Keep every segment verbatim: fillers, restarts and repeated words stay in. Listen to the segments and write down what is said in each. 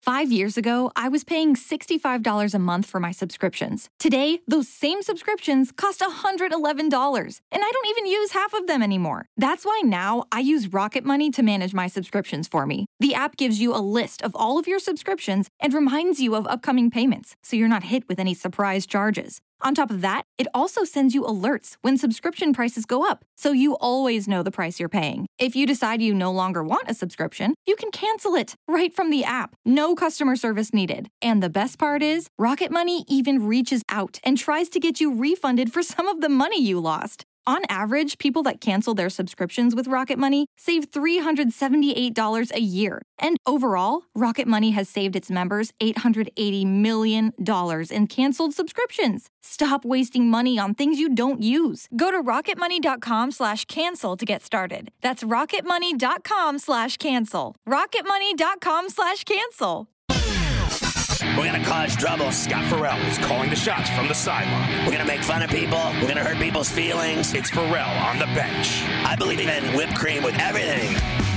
Five years ago, I was paying sixty-five dollars a month for my subscriptions. Today, those same subscriptions cost one hundred eleven dollars, and I don't even use half of them anymore. That's why now I use Rocket Money to manage my subscriptions for me. The app gives you a list of all of your subscriptions and reminds you of upcoming payments, so you're not hit with any surprise charges. On top of that, it also sends you alerts when subscription prices go up, so you always know the price you're paying. If you decide you no longer want a subscription, you can cancel it right from the app. No customer service needed. And the best part is, Rocket Money even reaches out and tries to get you refunded for some of the money you lost. On average, people that cancel their subscriptions with Rocket Money save three hundred seventy-eight dollars a year. And overall, Rocket Money has saved its members eight hundred eighty million dollars in canceled subscriptions. Stop wasting money on things you don't use. Go to rocketmoney.com slash cancel to get started. That's rocketmoney.com slash cancel. rocketmoney.com slash cancel. We're going to cause trouble. Scott Farrell is calling the shots from the sideline. We're going to make fun of people. We're going to hurt people's feelings. It's Farrell on the bench. I believe in whipped cream with everything.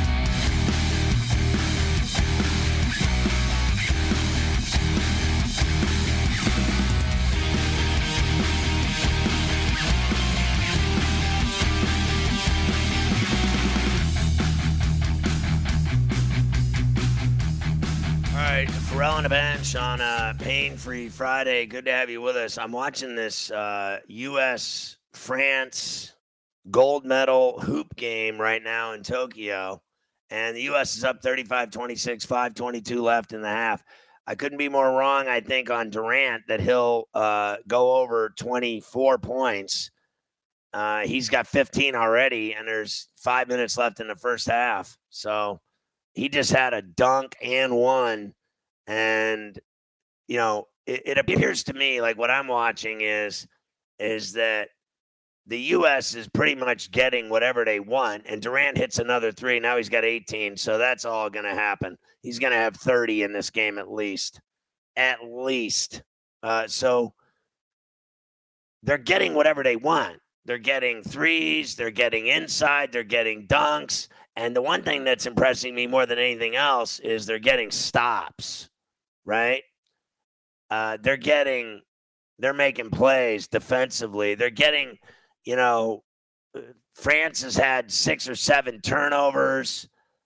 All right, Farrell on the bench on a pain-free Friday. Good to have you with us. I'm watching this uh, U S France gold medal hoop game right now in Tokyo, and the U S is up thirty-five twenty-six, five twenty-two left in the half. I couldn't be more wrong, I think, on Durant that he'll uh, go over twenty-four points. Uh, he's got fifteen already, and there's five minutes left in the first half. So he just had a dunk and one. And, you know, it, it appears to me like what I'm watching is, is that the U S is pretty much getting whatever they want. And Durant hits another three. Now he's got eighteen. So that's all going to happen. He's going to have thirty in this game at least. At least. Uh, so they're getting whatever they want. They're getting threes. They're getting inside. They're getting dunks. And the one thing that's impressing me more than anything else is they're getting stops. Right? Uh, they're getting, they're making plays defensively. They're getting, you know, France has had six or seven turnovers.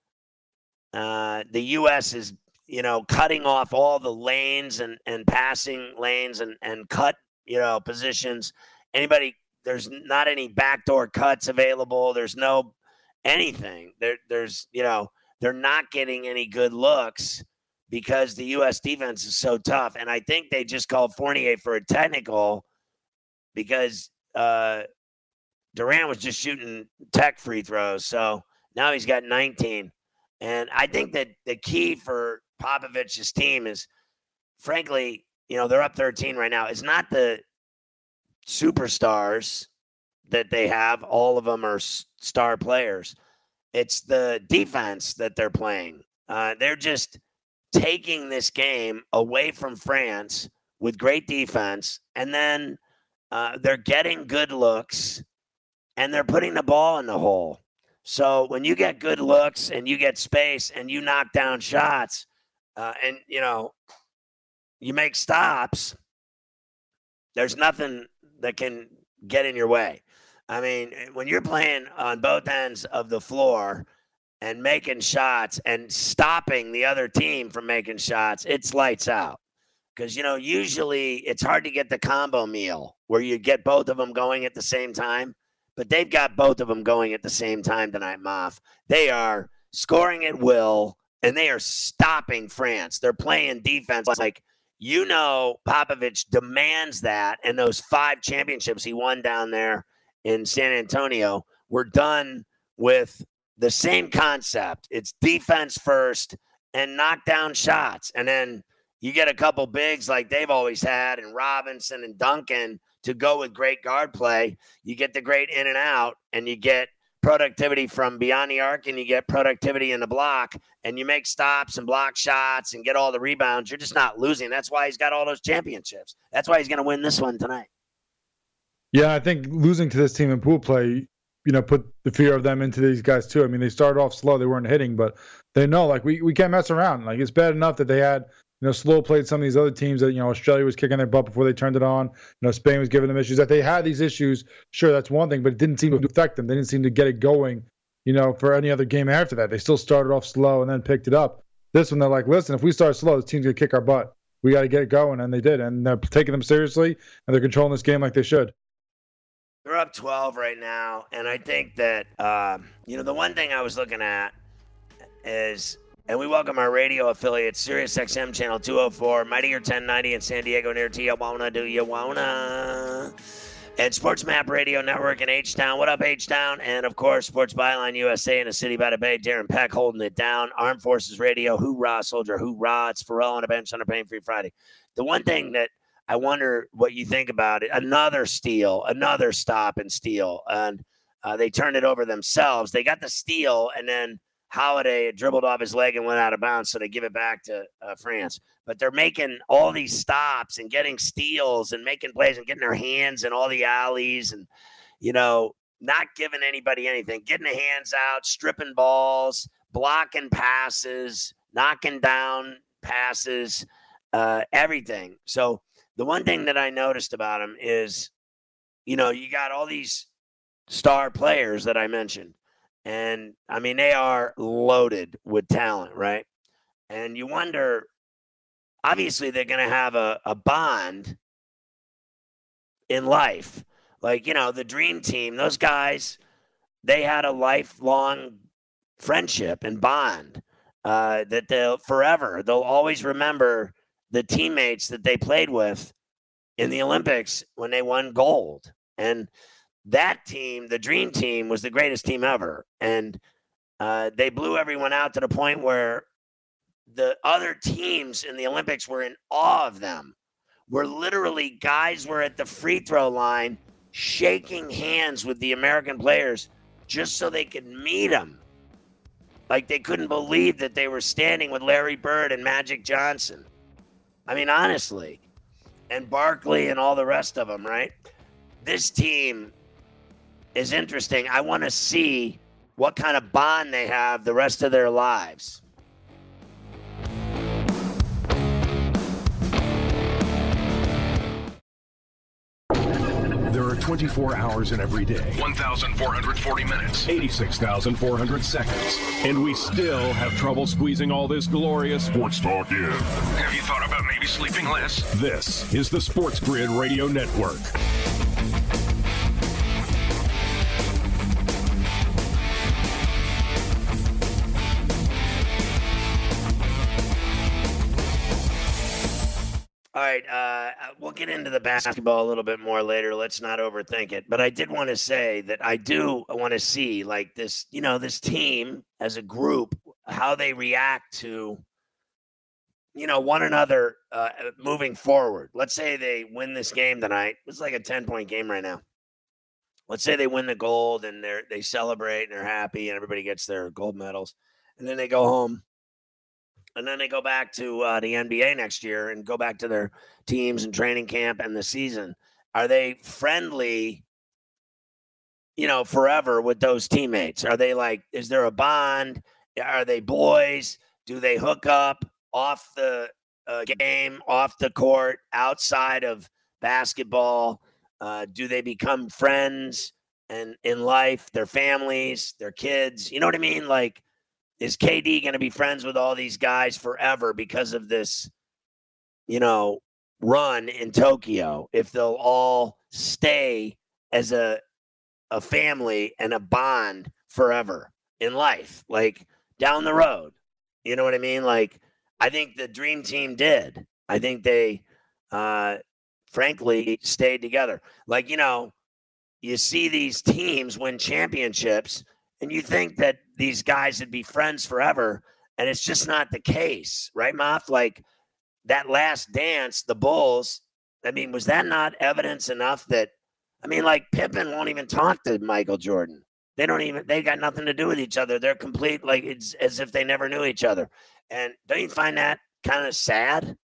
Uh, the U S is, you know, cutting off all the lanes and, and passing lanes and, and cut, you know, positions. Anybody, there's not any backdoor cuts available. There's no anything. There, there's, you know, they're not getting any good looks because the U S defense is so tough. And I think they just called Fournier for a technical because uh, Durant was just shooting tech free throws. So now he's got nineteen. And I think that the key for Popovich's team is, frankly, you know, they're up thirteen right now. It's not the superstars that they have. All of them are star players. It's the defense that they're playing. Uh, they're just taking this game away from France with great defense, and then uh, they're getting good looks, and they're putting the ball in the hole. So when you get good looks and you get space and you knock down shots uh, and, you know, you make stops, there's nothing that can get in your way. I mean, when you're playing on both ends of the floor and making shots and stopping the other team from making shots, it's lights out. Because, you know, usually it's hard to get the combo meal where you get both of them going at the same time. But they've got both of them going at the same time tonight, Moff. They are scoring at will, and they are stopping France. They're playing defense like, you know, Popovich demands that, and those five championships he won down there in San Antonio were done with the same concept. It's defense first and knock down shots. And then you get a couple bigs like they've always had, and Robinson and Duncan to go with great guard play. You get the great in and out, and you get productivity from beyond the arc, and you get productivity in the block, and you make stops and block shots and get all the rebounds. You're just not losing. That's why he's got all those championships. That's why he's going to win this one tonight. Yeah, I think losing to this team in pool play, you know, put the fear of them into these guys too. I mean, they started off slow. They weren't hitting, but They know, like, we, we can't mess around. Like, it's bad enough that they had, you know, slow played some of these other teams that, you know, Australia was kicking their butt before they turned it on. You know, Spain was giving them issues. That they had these issues, sure, that's one thing, but it didn't seem to affect them. They didn't seem to get it going, you know, for any other game after that. They still started off slow and then picked it up. This one, they're like, listen, if we start slow, this team's going to kick our butt. We got to get it going, and they did. And they're taking them seriously, and they're controlling this game like they should. They're up twelve right now, and I think that, uh, you know, the one thing I was looking at is, and we welcome our radio affiliate, Sirius X M Channel two oh four, Mightier ten ninety in San Diego near Tijuana. Do you wanna? And Sports Map Radio Network in H-Town. What up, H-Town? And, of course, Sports Byline U S A in the city by the bay. Darren Peck holding it down. Armed Forces Radio. Hoorah, soldier. Hoorah. It's Pharrell on a bench on a pain-free Friday. The one thing that I wonder what you think about it, another steal, another stop and steal. And uh, they turned it over themselves. They got the steal, and then Holiday dribbled off his leg and went out of bounds, so they give it back to uh, France. But they're making all these stops and getting steals and making plays and getting their hands in all the alleys and, you know, not giving anybody anything, getting the hands out, stripping balls, blocking passes, knocking down passes, uh, everything. So the one thing that I noticed about him is, you know, you got all these star players that I mentioned. And, I mean, they are loaded with talent, right? And you wonder, obviously, they're going to have a, a bond in life. Like, you know, the Dream Team, those guys, they had a lifelong friendship and bond uh, that they'll forever, they'll always remember the teammates that they played with in the Olympics when they won gold. And that team, the Dream Team, was the greatest team ever. And uh, they blew everyone out to the point where the other teams in the Olympics were in awe of them. Where literally guys were at the free throw line shaking hands with the American players just so they could meet them. Like they couldn't believe that they were standing with Larry Bird and Magic Johnson. I mean, honestly. And Barkley and all the rest of them, right? This team is interesting. I want to see what kind of bond they have the rest of their lives. There are twenty-four hours in every day. one thousand four hundred forty minutes. eighty-six thousand four hundred seconds. And we still have trouble squeezing all this glorious sports talk in. Have you thought about maybe sleeping less? This is the Sports Grid Radio Network. All right, uh, we'll get into the basketball a little bit more later. Let's not overthink it. But I did want to say that I do want to see, like, this, you know, this team as a group, how they react to, you know, one another uh, moving forward. Let's say they win this game tonight. It's like a ten-point game right now. Let's say they win the gold and they they celebrate and they're happy and everybody gets their gold medals. And then they go home. And then they go back to uh, the N B A next year and go back to their teams and training camp and the season. Are they friendly, you know, forever with those teammates? Are they like, is there a bond? Are they boys? Do they hook up off the uh, game, off the court, outside of basketball? Uh, do they become friends and in life, their families, their kids? You know what I mean? Like, is K D going to be friends with all these guys forever because of this, you know, run in Tokyo? If they'll all stay as a a family and a bond forever in life, like down the road. You know what I mean? Like, I think the Dream Team did. I think they, uh, frankly, stayed together. Like, you know, you see these teams win championships, and you think that these guys would be friends forever, and it's just not the case, right, Moff? Like, that last dance, the Bulls, I mean, was that not evidence enough that, I mean, like, Pippen won't even talk to Michael Jordan. They don't even, they got nothing to do with each other. They're complete, like, it's as if they never knew each other. And don't you find that kind of sad?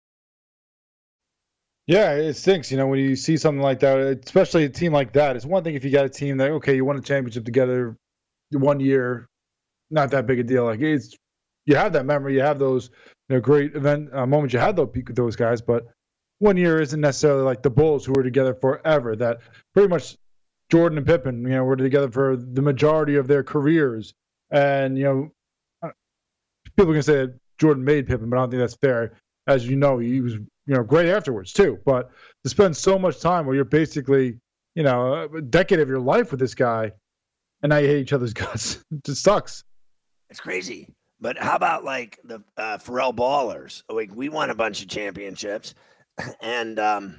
Yeah, it stinks, you know, when you see something like that, especially a team like that. It's one thing if you got a team that, okay, you won a championship together one year, not that big a deal. Like, it's you have that memory, you have those you know great event uh, moments you had those those guys, but one year isn't necessarily like the Bulls who were together forever. That pretty much Jordan and Pippen, you know, were together for the majority of their careers, and you know, people can say that Jordan made Pippen, but I don't think that's fair. As you know, he was you know great afterwards too. But to spend so much time where you're basically you know a decade of your life with this guy, and now you hate each other's guts, it just sucks. It's crazy. But how about like the uh, Pharrell Ballers? Like we won a bunch of championships, and um,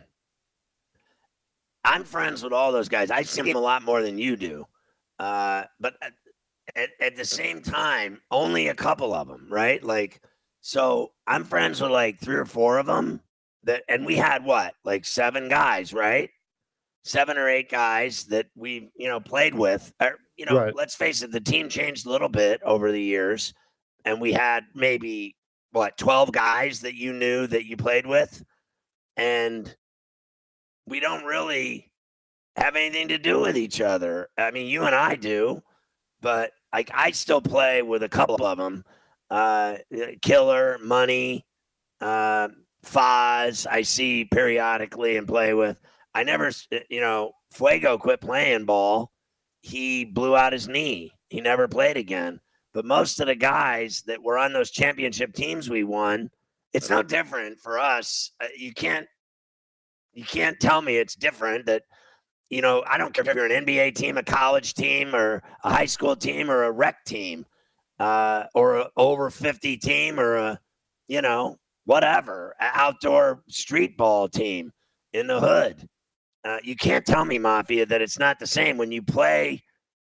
I'm friends with all those guys. I see them a lot more than you do, uh, but at, at the same time, only a couple of them, right? Like. So I'm friends with like three or four of them that, and we had what, like seven guys, right? Seven or eight guys that we, you know, played with. Or, you know, right. Let's face it, the team changed a little bit over the years, and we had maybe what twelve guys that you knew that you played with, and we don't really have anything to do with each other. I mean, you and I do, but like I still play with a couple of them. Uh, Killer, Money, uh, Foz, I see periodically and play with. I never, you know, Fuego quit playing ball. He blew out his knee. He never played again. But most of the guys that were on those championship teams we won, it's no different for us. You can't, you can't tell me it's different that, you know, I don't care if you're an N B A team, a college team, or a high school team, or a rec team. Uh, or a over fifty team or a, you know, whatever, an outdoor street ball team in the hood. Uh, you can't tell me, Mafia, that it's not the same when you play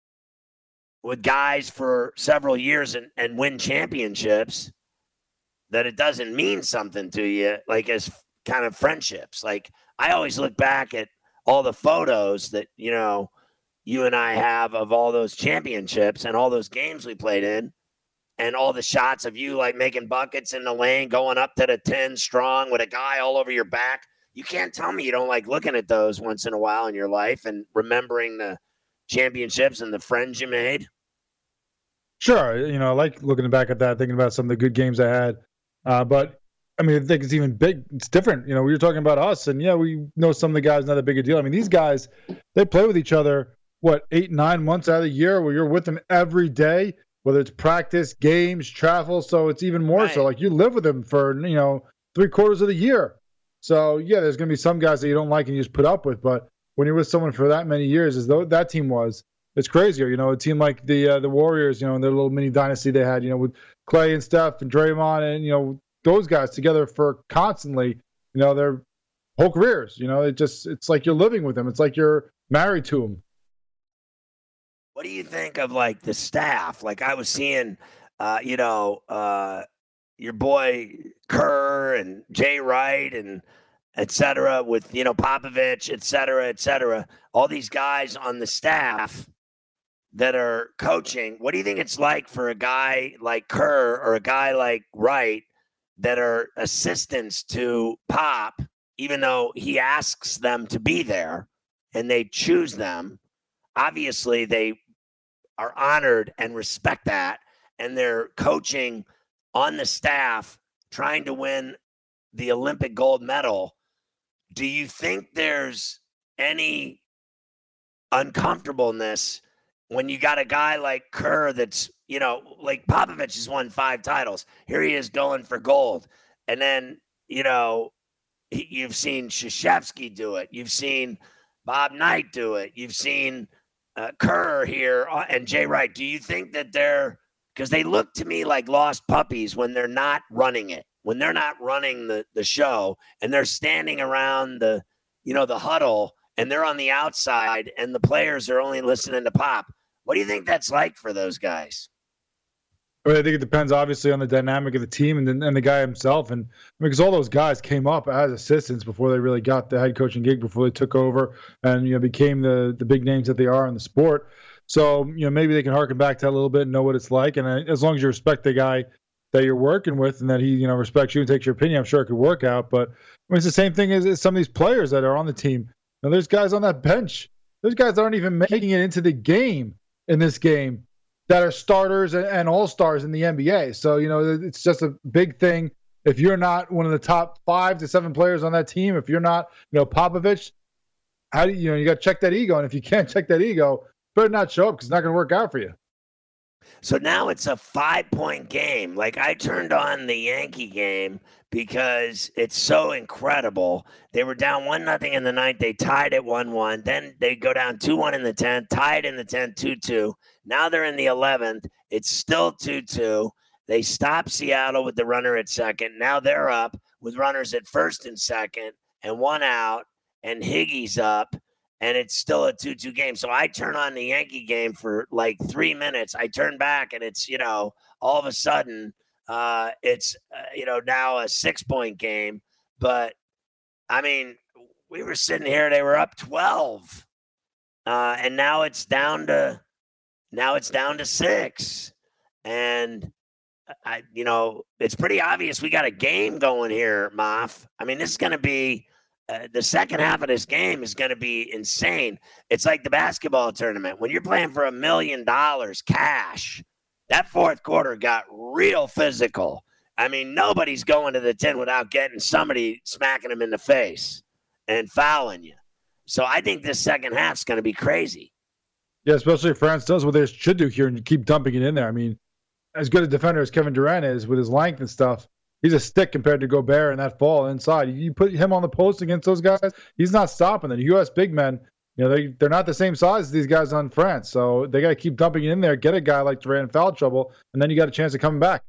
with guys for several years and, and win championships, that it doesn't mean something to you, like as kind of friendships. Like I always look back at all the photos that, you know, you and I have of all those championships and all those games we played in, and all the shots of you like making buckets in the lane, going up to the ten strong with a guy all over your back. You can't tell me you don't like looking at those once in a while in your life and remembering the championships and the friends you made. Sure. You know, I like looking back at that, thinking about some of the good games I had. Uh, but I mean, I think it's even big. It's different. You know, we were talking about us, and yeah, we know some of the guys, not that big a deal. I mean, these guys, they play with each other, what, eight, nine months out of the year where you're with them every day, whether it's practice, games, travel. So it's even more right. So like you live with them for, you know, three quarters of the year. So yeah, there's going to be some guys that you don't like and you just put up with. But when you're with someone for that many years, as though that team was, it's crazier. You know, a team like the uh, the Warriors, you know, and their little mini dynasty they had, you know, with Clay and Steph and Draymond and, you know, those guys together for constantly, you know, their whole careers. You know, it just, it's like you're living with them. It's like you're married to them. What do you think of like the staff? Like I was seeing, uh, you know, uh, your boy Kerr and Jay Wright and et cetera with, you know, Popovich, et cetera, et cetera. All these guys on the staff that are coaching. What do you think it's like for a guy like Kerr or a guy like Wright that are assistants to Pop, even though he asks them to be there and they choose them? Obviously, they are honored and respect that, and they're coaching on the staff, trying to win the Olympic gold medal. Do you think there's any uncomfortableness when you got a guy like Kerr that's, you know, like Popovich has won five titles. Here he is going for gold. And then, you know, you've seen Krzyzewski do it. You've seen Bob Knight do it. You've seen Uh, Kerr here and Jay Wright. Do you think that they're, because they look to me like lost puppies when they're not running it, when they're not running the, the show and they're standing around the, you know, the huddle and they're on the outside and the players are only listening to Pop? What do you think that's like for those guys? I, mean, I think it depends obviously on the dynamic of the team and the, and the guy himself. And because all those guys came up as assistants before they really got the head coaching gig, before they took over and, you know, became the, the big names that they are in the sport. So, you know, maybe they can harken back to that a little bit and know what it's like. And as long as you respect the guy that you're working with and that he, you know, respects you and takes your opinion, I'm sure it could work out. But I mean, it's the same thing as, as some of these players that are on the team. Now, there's guys on that bench. There's guys that aren't even making it into the game in this game that are starters and, and all-stars in the N B A. So, you know, it's just a big thing. If you're not one of the top five to seven players on that team, if you're not, you know, Popovich, how do you, you know, you got to check that ego. And if you can't check that ego, better not show up because it's not going to work out for you. So now it's a five-point game. Like, I turned on the Yankee game because it's so incredible. They were down one nothing in the ninth. They tied at one one. Then they go down two one in the tenth, tied in the tenth, two two. Now they're in the eleventh. It's still two two. They stop Seattle with the runner at second. Now they're up with runners at first and second and one out, and Higgy's up. And it's still a two two game. So I turn on the Yankee game for like three minutes. I turn back, and it's, you know, all of a sudden uh, it's, uh, you know, now a six-point game. But, I mean, we were sitting here. They were up twelve. Uh, and now it's down to now it's down to six. And, I, you know, it's pretty obvious we got a game going here, Moff. I mean, this is going to be Uh, the second half of this game is going to be insane. It's like the basketball tournament. When you're playing for a million dollars cash, that fourth quarter got real physical. I mean, nobody's going to the ten without getting somebody smacking them in the face and fouling you. So I think this second half is going to be crazy. Yeah, especially if France does what they should do here and keep dumping it in there. I mean, as good a defender as Kevin Durant is with his length and stuff, he's a stick compared to Gobert and that fall inside. You put him on the post against those guys, he's not stopping them. The U S big men, you know, they, they're not the same size as these guys on France. So they got to keep dumping it in there, get a guy like Durant in foul trouble, and then you got a chance of coming back.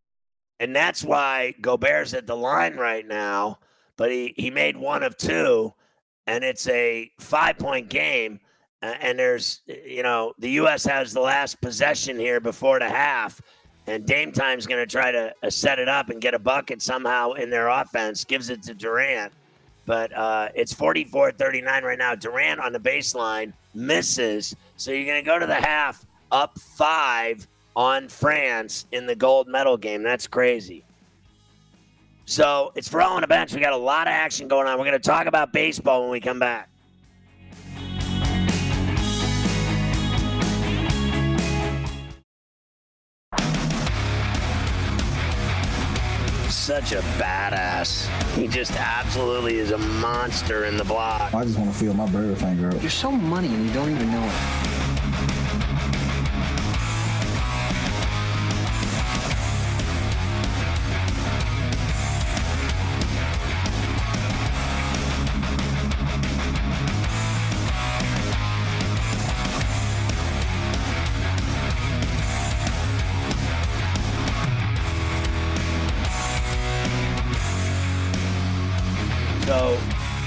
And that's why Gobert's at the line right now, but he, he made one of two, and it's a five-point game. Uh, and there's, you know, the U S has the last possession here before the half. And Dame Time's going to try to uh, set it up and get a bucket somehow in their offense, gives it to Durant. But uh, it's forty-four thirty-nine right now. Durant on the baseline misses. So you're going to go to the half up five on France in the gold medal game. That's crazy. So it's Ferrall on the bench. We got a lot of action going on. We're going to talk about baseball when we come back. Such a badass. He just absolutely is a monster in the block. I just want to feel my bird finger up. You're so money and you don't even know it. So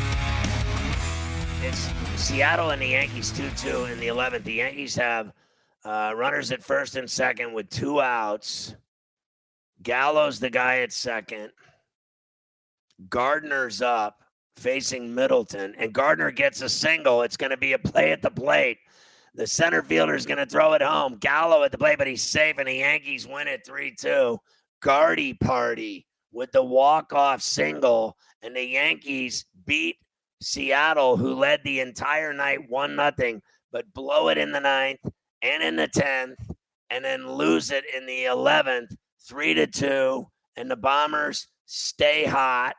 it's Seattle and the Yankees two two in the eleventh. The Yankees have uh, runners at first and second with two outs. Gallo's the guy at second. Gardner's up facing Middleton, and Gardner gets a single. It's going to be a play at the plate. The center fielder is going to throw it home. Gallo at the plate, but he's safe, and the Yankees win it three two. Gardy party with the walk-off single, and the Yankees beat Seattle, who led the entire night one nothing, but blow it in the ninth and in the tenth, and then lose it in the eleventh, three to two, and the Bombers stay hot.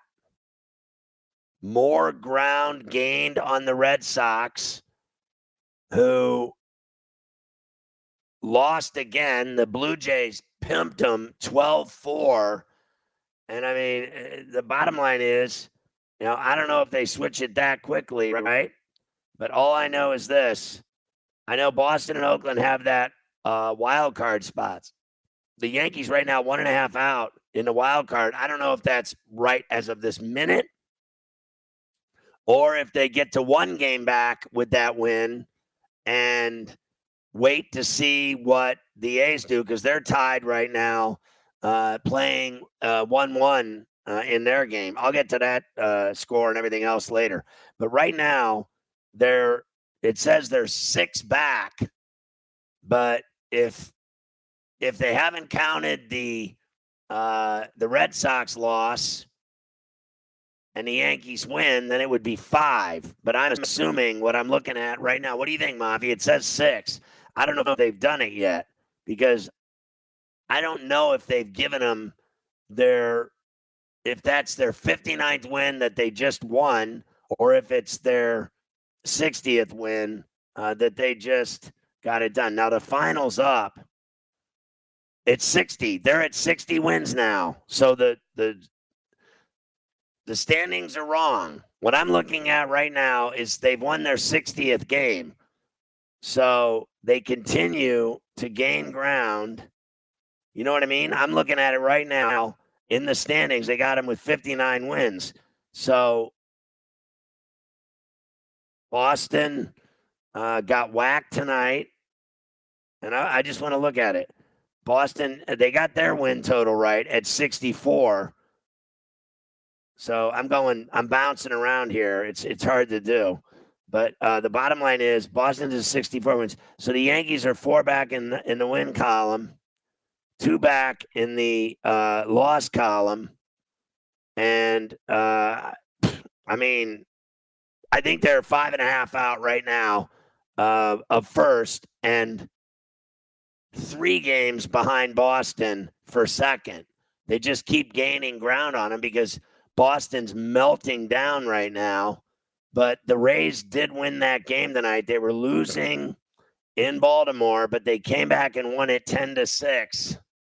More ground gained on the Red Sox, who lost again. The Blue Jays pimped them twelve four. And, I mean, the bottom line is, you know, I don't know if they switch it that quickly, right? But all I know is this. I know Boston and Oakland have that uh, wild card spots. The Yankees right now, one and a half out in the wild card. I don't know if that's right as of this minute or if they get to one game back with that win and wait to see what the A's do, because they're tied right now. Uh, playing uh, one one uh, in their game. I'll get to that uh, score and everything else later. But right now, they're, it says they're six back. But if if they haven't counted the uh, the Red Sox loss and the Yankees win, then it would be five. But I'm assuming what I'm looking at right now. What do you think, Mafia? It says six. I don't know if they've done it yet. because I don't know if they've given them their, if that's their fifty-ninth win that they just won, or if it's their sixtieth win uh, that they just got it done. Now the final's up. It's sixty. They're at sixty wins now. So the the the standings are wrong. What I'm looking at right now is they've won their sixtieth game. So they continue to gain ground. You know what I mean? I'm looking at it right now in the standings. They got them with fifty-nine wins. So Boston uh, got whacked tonight. And I, I just want to look at it. Boston, they got their win total right at sixty-four. So I'm going, I'm bouncing around here. It's it's hard to do. But uh, the bottom line is Boston's is sixty-four wins. So the Yankees are four back in the, in the win column, two back in the uh, loss column. And, uh, I mean, I think they're five and a half out right now uh, of first and three games behind Boston for second. They just keep gaining ground on them because Boston's melting down right now. But the Rays did win that game tonight. They were losing in Baltimore, but they came back and won it ten to six.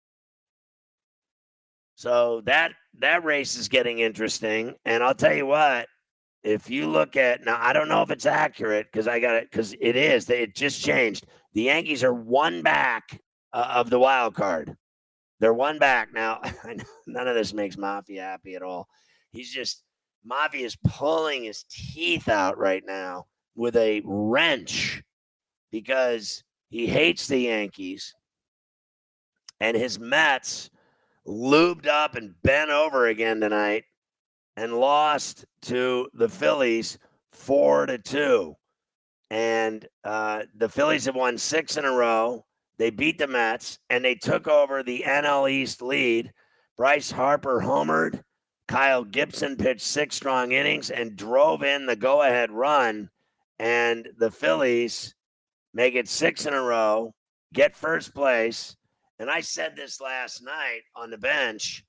So that that race is getting interesting. And I'll tell you what, if you look at now, I don't know if it's accurate because I got it because it is. It just changed. The Yankees are one back uh, of the wild card. They're one back now. None of this makes Mafia happy at all. He's just Mafia is pulling his teeth out right now with a wrench because he hates the Yankees, and his Mets lubed up and bent over again tonight and lost to the Phillies four to two. And uh, the Phillies have won six in a row. They beat the Mets, and they took over the N L East lead. Bryce Harper homered. Kyle Gibson pitched six strong innings and drove in the go-ahead run. And the Phillies make it six in a row, get first place. And I said this last night on the bench.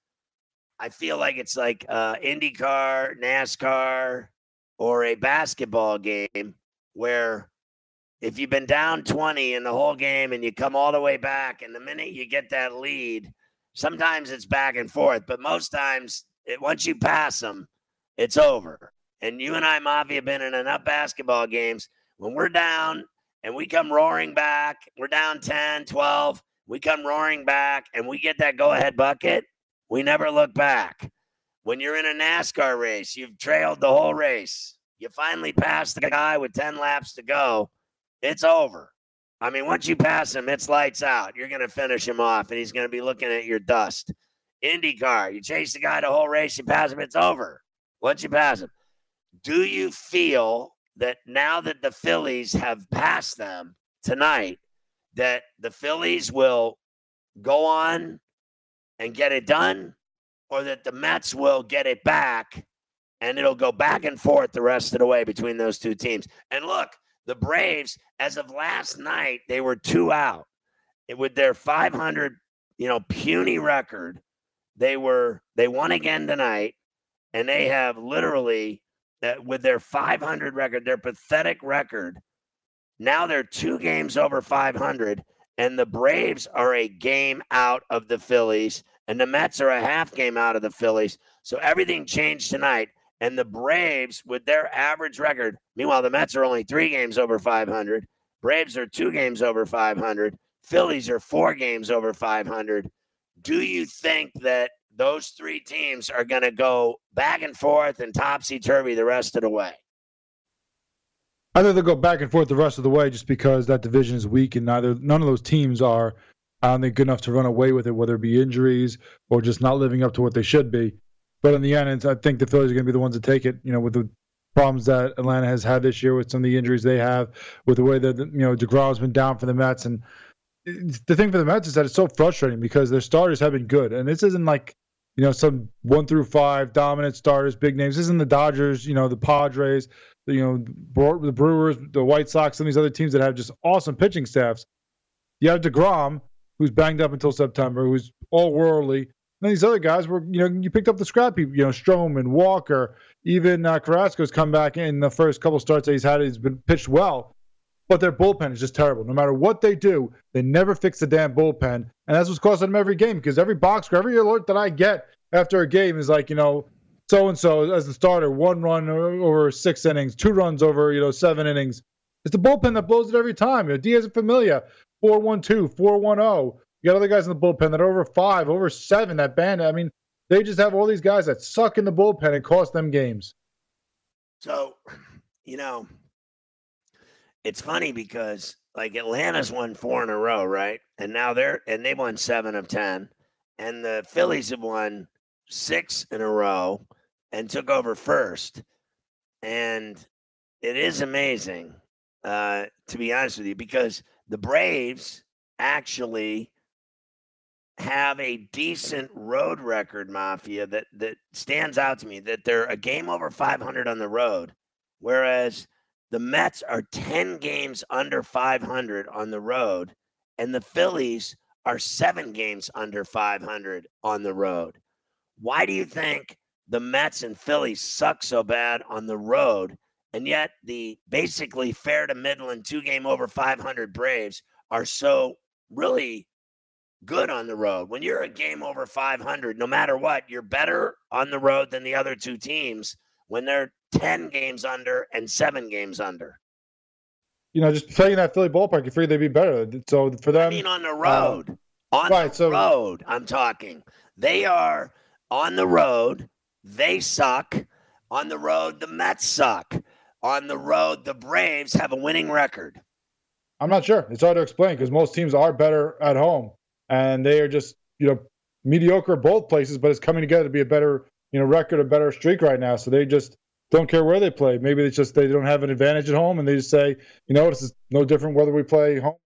I feel like it's like uh, IndyCar, NASCAR, or a basketball game where if you've been down twenty in the whole game and you come all the way back, and the minute you get that lead, sometimes it's back and forth, but most times it, once you pass them, it's over. And you and I, Mafia, have been in enough basketball games when we're down and we come roaring back, we're down ten, twelve, we come roaring back and we get that go-ahead bucket, we never look back. When you're in a NASCAR race, you've trailed the whole race. You finally pass the guy with ten laps to go. It's over. I mean, once you pass him, it's lights out. You're going to finish him off, and he's going to be looking at your dust. IndyCar, you chase the guy the whole race, you pass him, it's over. Once you pass him. Do you feel that now that the Phillies have passed them tonight, that the Phillies will go on and get it done, or that the Mets will get it back and it'll go back and forth the rest of the way between those two teams? And look, the Braves, as of last night, they were two out. With their five hundred, you know, puny record, they were they won again tonight, and they have literally, uh, with their five hundred record, their pathetic record, now they're two games over five hundred, and the Braves are a game out of the Phillies, and the Mets are a half game out of the Phillies. So everything changed tonight. And the Braves, with their average record, meanwhile, the Mets are only three games over five hundred. Braves are two games over five hundred. Phillies are four games over five hundred. Do you think that those three teams are going to go back and forth and topsy-turvy the rest of the way? I think they'll go back and forth the rest of the way just because that division is weak, and neither none of those teams are, I don't think, good enough to run away with it, whether it be injuries or just not living up to what they should be. But in the end, it's, I think the Phillies are going to be the ones to take it, you know, with the problems that Atlanta has had this year, with some of the injuries they have, with the way that, you know, DeGrom has been down for the Mets. And the thing for the Mets is that it's so frustrating because their starters have been good. And this isn't like, you know, some one through five dominant starters, big names. This isn't the Dodgers, you know, the Padres, you know, the Brewers, the White Sox, some of these other teams that have just awesome pitching staffs. You have DeGrom, who's banged up until September, who's all worldly. And then these other guys were, you know, you picked up the scrappy, you know, Stroman, Walker, even uh, Carrasco's come back in the first couple starts that he's had. He's been pitched well, but their bullpen is just terrible. No matter what they do, they never fix the damn bullpen. And that's what's costing them every game, because every box score, every alert that I get after a game is like, you know, so-and-so as the starter, one run over six innings, two runs over, you know, seven innings. It's the bullpen that blows it every time. You know, Diaz and Familia, four one two, four one oh. You got other guys in the bullpen that are over five, over seven, that band. I mean, they just have all these guys that suck in the bullpen and cost them games. So, you know, it's funny because, like, Atlanta's won four in a row, right? And now they're, and they won seven of ten. And the Phillies have won six in a row and took over first. And it is amazing, uh, to be honest with you, because the Braves actually have a decent road record, Mafia, that, that stands out to me, that they're a game over five hundred on the road, whereas the Mets are ten games under five hundred on the road, and the Phillies are seven games under five hundred on the road. Why do you think the Mets and Phillies suck so bad on the road, and yet the basically fair to middle and two game over five hundred Braves are so really good on the road? When you're a game over five hundred, no matter what, you're better on the road than the other two teams when they're ten games under and seven games under. You know, just playing that Philly ballpark, you figured they'd be better. So for them, I mean, on the road, uh, on right, the so, road, I'm talking. They are on the road. They suck. On the road, the Mets suck. On the road, the Braves have a winning record. I'm not sure. It's hard to explain because most teams are better at home, and they are just, you know, mediocre at both places, but it's coming together to be a better, you know, record, a better streak right now. So they just don't care where they play. Maybe it's just they don't have an advantage at home, and they just say, you know, this is no different whether we play home.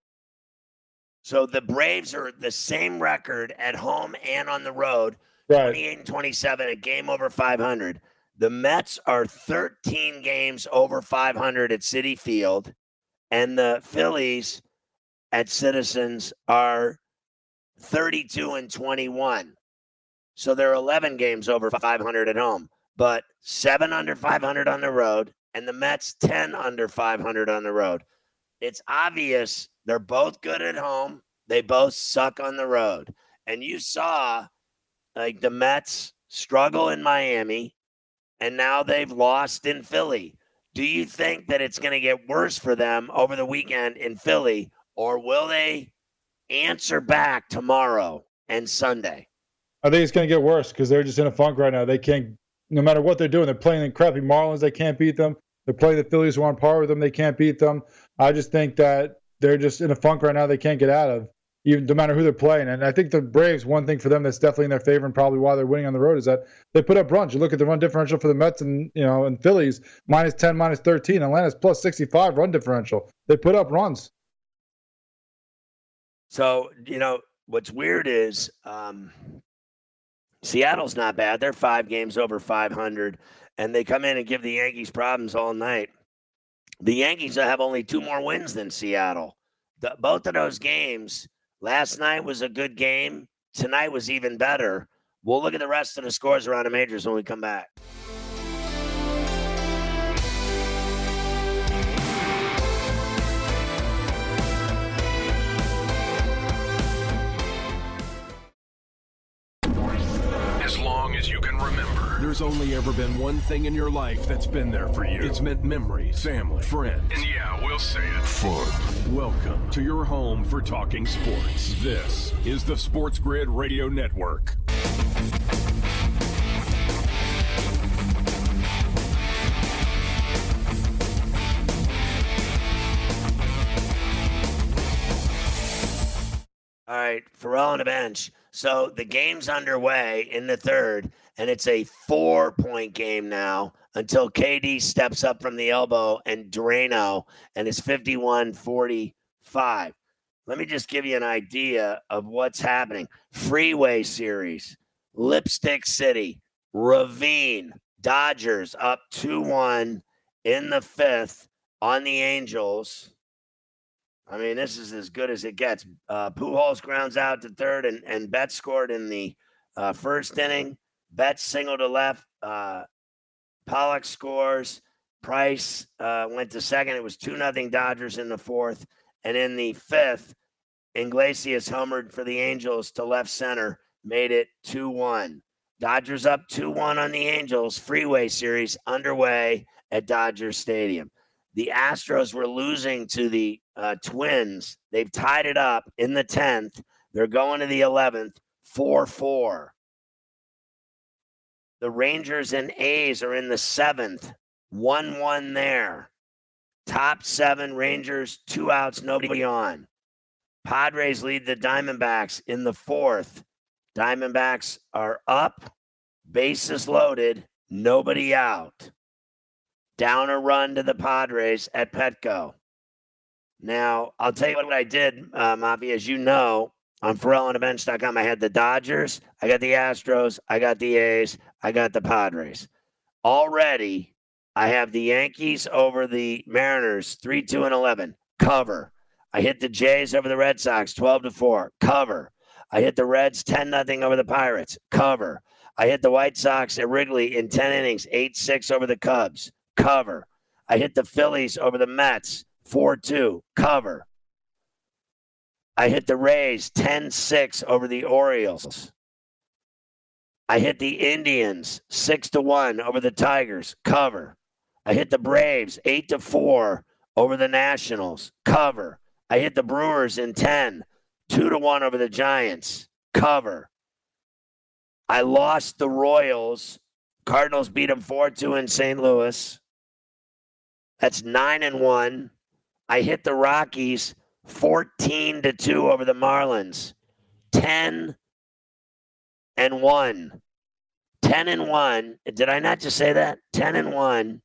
So the Braves are the same record at home and on the road, right. twenty-eight and twenty-seven, a game over five hundred. The Mets are thirteen games over five hundred at Citi Field, and the Phillies at Citizens are thirty-two and twenty-one. So they're eleven games over five hundred at home, but seven under five hundred on the road, and the Mets ten under five hundred on the road. It's obvious they're both good at home. They both suck on the road. And you saw, like, the Mets struggle in Miami, and now they've lost in Philly. Do you think that it's going to get worse for them over the weekend in Philly, or will they answer back tomorrow and Sunday? I think it's going to get worse because they're just in a funk right now. They can't, no matter what they're doing, they're playing the crappy Marlins. They can't beat them. They're playing the Phillies who are on par with them. They can't beat them. I just think that they're just in a funk right now they can't get out of, even no matter who they're playing. And I think the Braves, one thing for them that's definitely in their favor and probably why they're winning on the road is that they put up runs. You look at the run differential for the Mets and, you know, and Phillies, minus ten, minus thirteen. Atlanta's plus sixty-five run differential. They put up runs. So, you know, what's weird is um, Seattle's not bad. They're five games over five hundred, and they come in and give the Yankees problems all night. The Yankees have only two more wins than Seattle. The, both of those games, last night was a good game. Tonight was even better. We'll look at the rest of the scores around the majors when we come back. As long as you can remember, there's only ever been one thing in your life that's been there for you. It's meant memories, family, friends, and yeah, we'll say it, fun. Welcome to your home for talking sports. This is the Sports Grid Radio Network. All right, Pharrell on the bench. So the game's underway in the third, and it's a four-point game now until K D steps up from the elbow and Drano, and it's fifty-one forty-five. Let me just give you an idea of what's happening. Freeway Series, Lipstick City, Ravine, Dodgers up two one in the fifth on the Angels. I mean, this is as good as it gets. Uh, Pujols grounds out to third, and, and Betts scored in the uh, first inning. Betts single to left. Uh, Pollock scores. Price uh, went to second. It was two nothing Dodgers in the fourth. And in the fifth, Iglesias homered for the Angels to left center, made it two one. Dodgers up two one on the Angels. Freeway series underway at Dodger Stadium. The Astros were losing to the uh, Twins. They've tied it up in the tenth. They're going to the eleventh, four four. The Rangers and A's are in the seventh, one one there. Top seven, Rangers, two outs, nobody on. Padres lead the Diamondbacks in the fourth. Diamondbacks are up, bases loaded, nobody out. Down a run to the Padres at Petco. Now, I'll tell you what I did, uh, Mafia. As you know, on Ferrall on the bench dot com, I had the Dodgers, I got the Astros, I got the A's, I got the Padres. Already, I have the Yankees over the Mariners, three two and eleven, cover. I hit the Jays over the Red Sox, twelve to four, cover. I hit the Reds, ten nothing over the Pirates, cover. I hit the White Sox at Wrigley in ten innings, eight six over the Cubs, cover. I hit the Phillies over the Mets, four two, cover. I hit the Rays, ten six over the Orioles. I hit the Indians, six to one over the Tigers, cover. I hit the Braves, eight to four over the Nationals, cover. I hit the Brewers in ten, two to one over the Giants, cover. I lost the Royals. Cardinals beat them four two in Saint Louis. That's nine and one. I hit the Rockies fourteen to two over the Marlins. ten and one. ten and one. Did I not just say that? ten and one.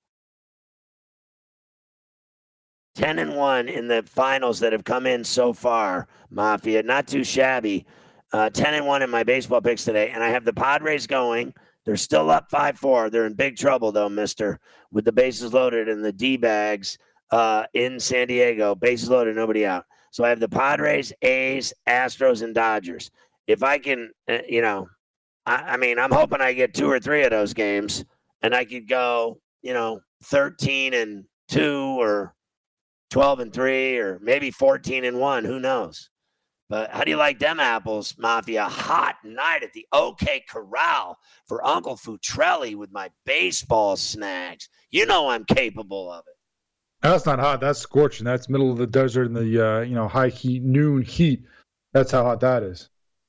ten and one in the finals that have come in so far, Mafia. Not too shabby. Uh, ten and one in my baseball picks today. And I have the Padres going. They're still up five four. They're in big trouble, though, mister, with the bases loaded and the D-bags uh, in San Diego. Bases loaded, nobody out. So I have the Padres, A's, Astros, and Dodgers. If I can, uh, you know, I, I mean, I'm hoping I get two or three of those games, and I could go, you know, thirteen and two or twelve and three or maybe fourteen and one. Who knows? But how do you like them apples, Mafia? Hot night at the OK Corral for Uncle Futrelli with my baseball snacks. You know I'm capable of it. That's not hot. That's scorching. That's middle of the desert in the uh, you know high heat, noon heat. That's how hot that is.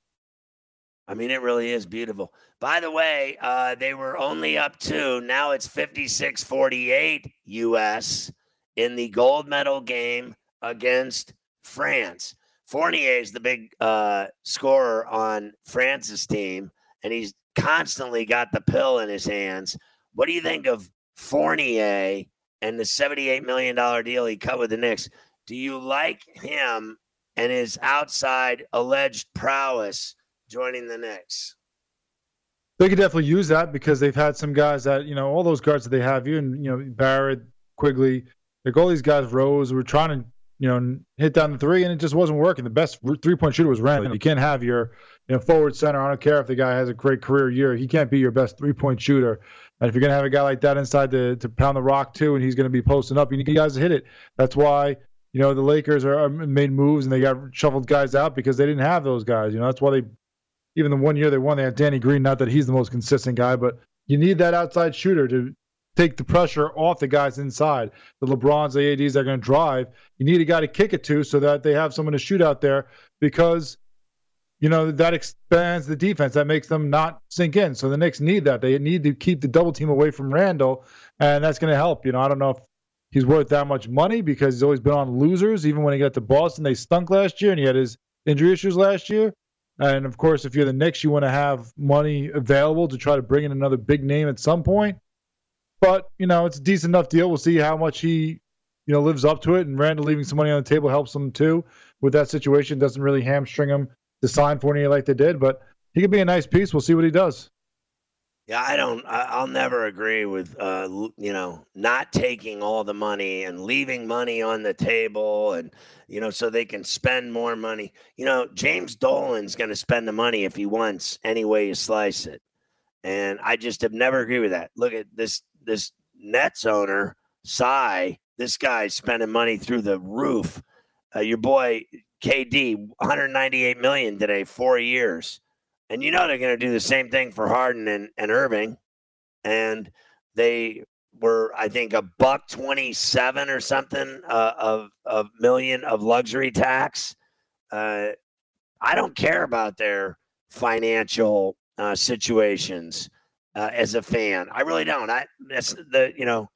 I mean, it really is beautiful. By the way, uh, they were only up two. Now it's fifty-six forty-eight U S in the gold medal game against France. Fournier is the big uh, scorer on France's team, and he's constantly got the pill in his hands. What do you think of Fournier and the seventy-eight million dollars deal he cut with the Knicks? Do you like him and his outside alleged prowess joining the Knicks? They could definitely use that because they've had some guys that, you know, all those guards that they have, you and, you know, Barrett, Quigley, like all these guys, Rose, were trying to, you know, hit down the three, and it just wasn't working. The best three-point shooter was Randall. You can't have your, you know, forward center. I don't care if the guy has a great career year. He can't be your best three-point shooter. And if you're going to have a guy like that inside to, to pound the rock, too, and he's going to be posting up, you need guys to hit it. That's why, you know, the Lakers are, are made moves, and they got shuffled guys out because they didn't have those guys. You know, that's why they, even the one year they won, they had Danny Green. Not that he's the most consistent guy, but you need that outside shooter to take the pressure off the guys inside. The LeBrons, the A Ds that are going to drive. You need a guy to kick it to so that they have someone to shoot out there because, you know, that expands the defense. That makes them not sink in. So the Knicks need that. They need to keep the double team away from Randall, and that's going to help. You know, I don't know if he's worth that much money because he's always been on losers. Even when he got to Boston, they stunk last year, and he had his injury issues last year. And, of course, if you're the Knicks, you want to have money available to try to bring in another big name at some point. But, you know, it's a decent enough deal. We'll see how much he, you know, lives up to it. And Randall leaving some money on the table helps him, too, with that situation. Doesn't really hamstring him to sign Fournier like they did. But he could be a nice piece. We'll see what he does. Yeah, I don't. I, I'll never agree with uh, you know not taking all the money and leaving money on the table, and you know so they can spend more money. You know, James Dolan's going to spend the money if he wants, any way you slice it. And I just have never agreed with that. Look at this this Nets owner, Cy. This guy's spending money through the roof. Uh, your boy K D, one hundred ninety-eight million dollars today, four years. And you know they're going to do the same thing for Harden and, and Irving. And they were, I think, a buck twenty-seven or something uh, of, of million of luxury tax. Uh, I don't care about their financial uh, situations uh, as a fan. I really don't. I that's the you know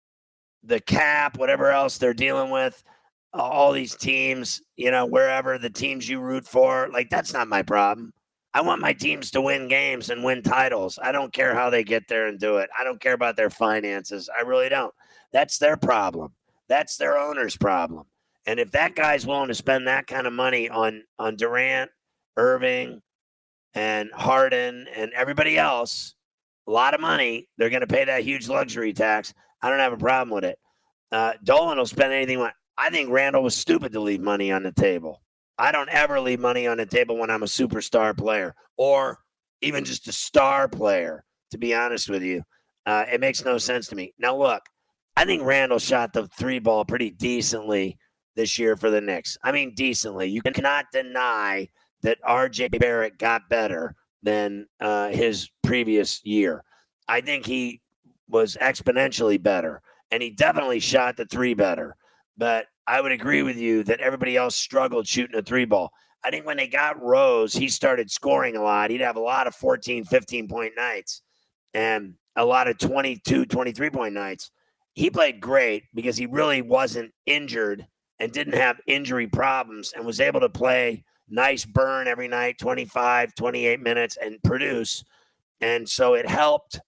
the cap, whatever else they're dealing with, uh, all these teams, you know, wherever the teams you root for, like that's not my problem. I want my teams to win games and win titles. I don't care how they get there and do it. I don't care about their finances. I really don't. That's their problem. That's their owner's problem. And if that guy's willing to spend that kind of money on on Durant, Irving, and Harden, and everybody else, a lot of money, they're going to pay that huge luxury tax. I don't have a problem with it. Uh, Dolan will spend anything. I think Randall was stupid to leave money on the table. I don't ever leave money on the table when I'm a superstar player or even just a star player, to be honest with you. Uh, it makes no sense to me. Now, look, I think Randall shot the three ball pretty decently this year for the Knicks. I mean, decently. You cannot deny that R J Barrett got better than uh, his previous year. I think he was exponentially better, and he definitely shot the three better. But I would agree with you that everybody else struggled shooting a three ball. I think when they got Rose, he started scoring a lot. He'd have a lot of fourteen, fifteen-point nights and a lot of twenty-two, twenty-three-point nights. He played great because he really wasn't injured and didn't have injury problems and was able to play nice burn every night, twenty-five, twenty-eight minutes, and produce. And so it helped,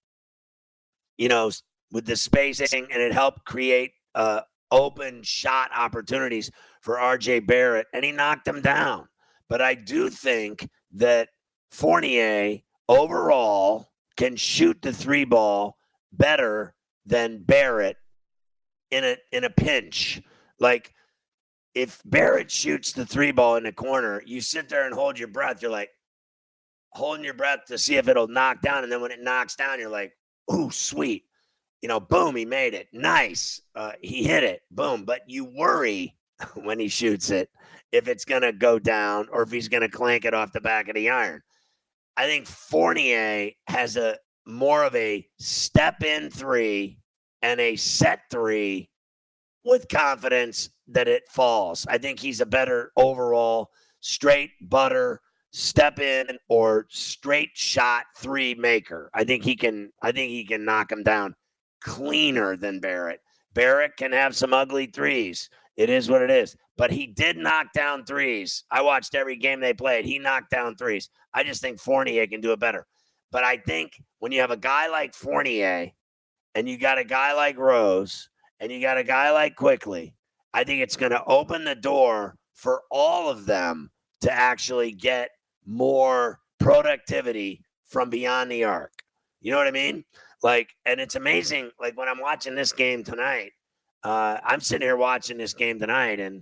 you know, with the spacing, and it helped create uh, open shot opportunities for R J Barrett, and he knocked them down. But I do think that Fournier overall can shoot the three ball better than Barrett in a in a pinch. Like, if Barrett shoots the three ball in the corner, you sit there and hold your breath. You're like holding your breath to see if it'll knock down. And then when it knocks down, you're like, ooh, sweet. You know, boom, he made it. Nice. Uh, he hit it. Boom. But you worry when he shoots it if it's going to go down or if he's going to clank it off the back of the iron. I think Fournier has a more of a step in three and a set three with confidence that it falls. I think he's a better overall straight butter step in or straight shot three maker. I think he can I think he can knock him down cleaner than Barrett. Barrett can have some ugly threes. It is what it is. But he did knock down threes. I watched every game they played. He knocked down threes. I just think Fournier can do it better. But I think when you have a guy like Fournier and you got a guy like Rose and you got a guy like Quickly, I think it's going to open the door for all of them to actually get more productivity from beyond the arc. You know what I mean? Like, and it's amazing. Like when I'm watching this game tonight, uh, I'm sitting here watching this game tonight, and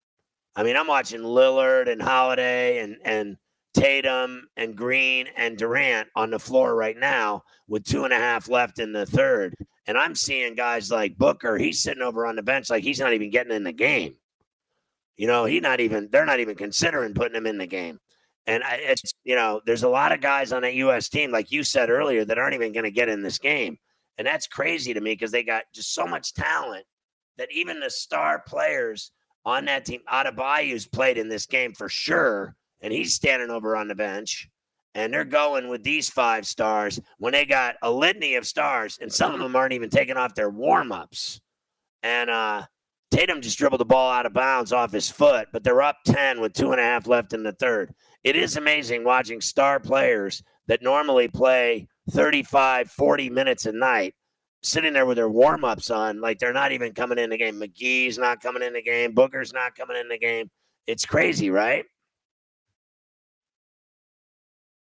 I mean, I'm watching Lillard and Holiday and and Tatum and Green and Durant on the floor right now with two and a half left in the third. And I'm seeing guys like Booker. He's sitting over on the bench like he's not even getting in the game. You know, he not even, they're not even considering putting him in the game. And it's, you know, there's a lot of guys on that U S team, like you said earlier, that aren't even going to get in this game. And that's crazy to me because they got just so much talent that even the star players on that team, Adebayo's played in this game for sure, and he's standing over on the bench. And they're going with these five stars when they got a litany of stars, and some of them aren't even taking off their warm-ups. And uh, Tatum just dribbled the ball out of bounds off his foot, but they're up ten with two and a half left in the third. It is amazing watching star players that normally play thirty-five, forty minutes a night sitting there with their warm-ups on, like they're not even coming in the game. McGee's not coming in the game. Booker's not coming in the game. It's crazy, right?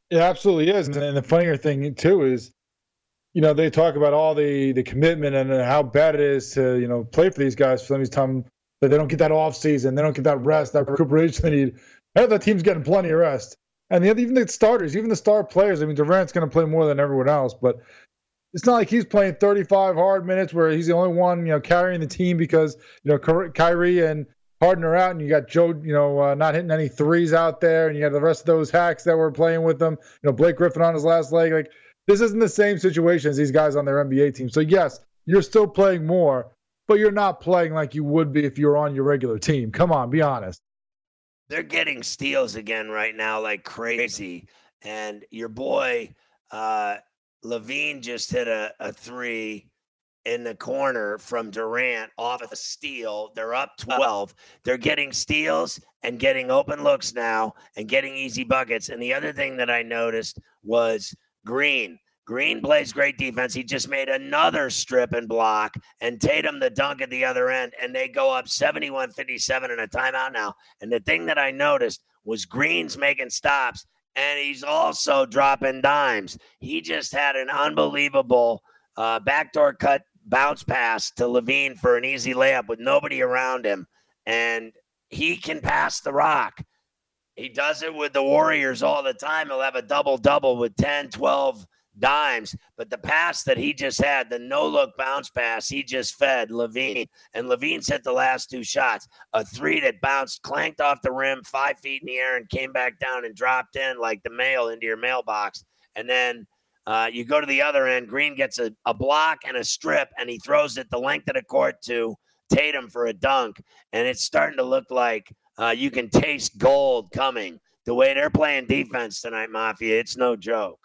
It absolutely is. And the funnier thing too is, you know, they talk about all the the commitment and how bad it is to, you know, play for these guys for some of these time that they don't get that off season, they don't get that rest, that recuperation they need. Half the team's getting plenty of rest. And the, even the starters, even the star players, I mean, Durant's going to play more than everyone else, but it's not like he's playing thirty-five hard minutes where he's the only one, you know, carrying the team because, you know, Kyrie and Harden are out, and you got Joe, you know, uh, not hitting any threes out there, and you got the rest of those hacks that were playing with them. You know, Blake Griffin on his last leg. Like, this isn't the same situation as these guys on their N B A team. So, yes, you're still playing more, but you're not playing like you would be if you were on your regular team. Come on, be honest. They're getting steals again right now like crazy. And your boy uh, Levine just hit a, a three in the corner from Durant off of a steal. They're up twelve. They're getting steals and getting open looks now and getting easy buckets. And the other thing that I noticed was Green. Green plays great defense. He just made another strip and block, and Tatum the dunk at the other end, and they go up seventy-one fifty-seven in a timeout now. And the thing that I noticed was Green's making stops, and he's also dropping dimes. He just had an unbelievable uh, backdoor cut bounce pass to Levine for an easy layup with nobody around him, and he can pass the rock. He does it with the Warriors all the time. He'll have a double-double with ten, twelve dimes, but the pass that he just had, the no-look bounce pass, he just fed Levine, and Levine's hit the last two shots. A three that bounced, clanked off the rim, five feet in the air, and came back down and dropped in like the mail into your mailbox. And then uh, you go to the other end, Green gets a, a block and a strip, and he throws it the length of the court to Tatum for a dunk, and it's starting to look like uh, you can taste gold coming. The way they're playing defense tonight, Mafia, it's no joke.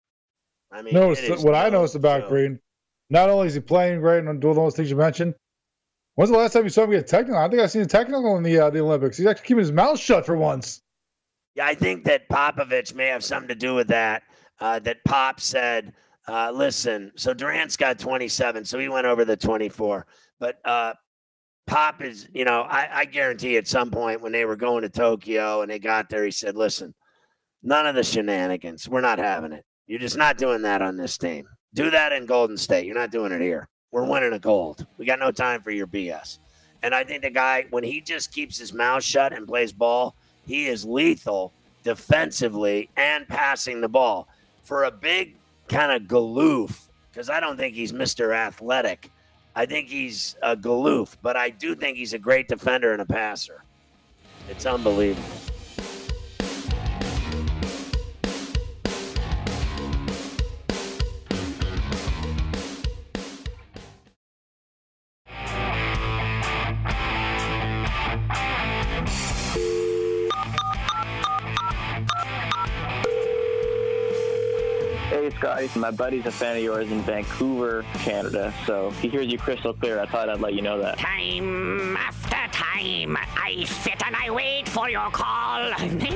I mean, no, what no I noticed about joke. Green, not only is he playing great and doing all those things you mentioned, when's the last time you saw him get technical? I think I've seen a technical in the uh, the Olympics. He's actually keeping his mouth shut for once. Yeah, I think that Popovich may have something to do with that. Uh, that Pop said, uh, listen, so Durant's got twenty-seven, so he went over the twenty-four. But uh, Pop is, you know, I, I guarantee at some point when they were going to Tokyo and they got there, he said, listen, none of the shenanigans. We're not having it. You're just not doing that on this team. Do that in Golden State. You're not doing it here. We're winning a gold. We got no time for your B S. And I think the guy, when he just keeps his mouth shut and plays ball, he is lethal defensively and passing the ball. For a big kind of galoof, because I don't think he's Mister Athletic. I think he's a galoof, but I do think he's a great defender and a passer. It's unbelievable. Hey, Scotty. My buddy's a fan of yours in Vancouver, Canada, so he hears you crystal clear. I thought I'd let you know that. Time after time, I sit and I wait for your call.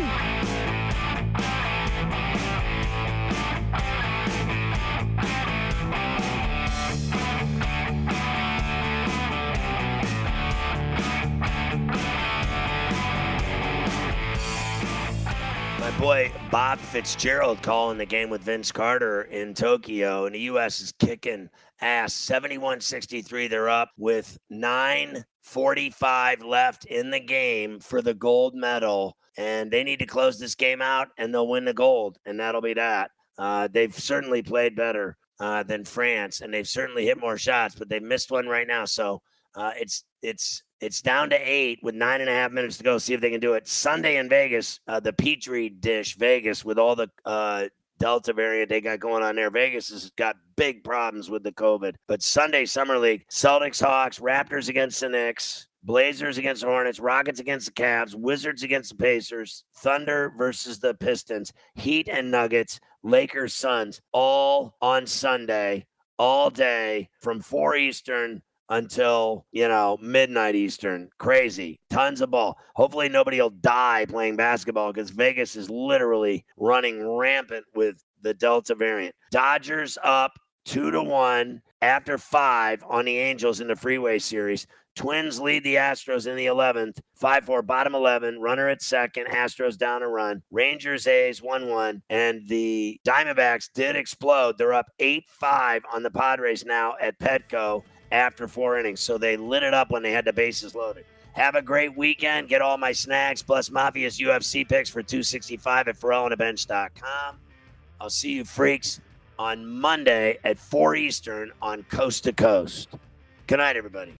My boy Bob Fitzgerald calling the game with Vince Carter in Tokyo, and the U S is kicking ass. seventy-one sixty-three, they're up with nine forty-five left in the game for the gold medal, and they need to close this game out, and they'll win the gold, and that'll be that. Uh, they've certainly played better uh, than France, and they've certainly hit more shots, but they missed one right now, so uh, it's it's It's down to eight with nine and a half minutes to go. See if they can do it. Sunday in Vegas, uh, the Petri dish, Vegas, with all the uh, Delta variant they got going on there. Vegas has got big problems with the COVID. But Sunday, Summer League, Celtics, Hawks, Raptors against the Knicks, Blazers against the Hornets, Rockets against the Cavs, Wizards against the Pacers, Thunder versus the Pistons, Heat and Nuggets, Lakers, Suns, all on Sunday, all day from four Eastern until, you know, midnight Eastern. Crazy. Tons of ball. Hopefully nobody will die playing basketball because Vegas is literally running rampant with the Delta variant. Dodgers up two to one after five on the Angels in the Freeway Series. Twins lead the Astros in the eleventh, five four, bottom eleven, runner at second, Astros down a run. Rangers, A's, one one, and the Diamondbacks did explode. They're up eight five on the Padres now at Petco after four innings, so they lit it up when they had the bases loaded. Have a great weekend. Get all my snacks plus Mafia's U F C picks for two sixty-five at Ferrall on the bench dot com. I'll see you freaks on Monday at four Eastern on Coast to Coast. Good night, everybody.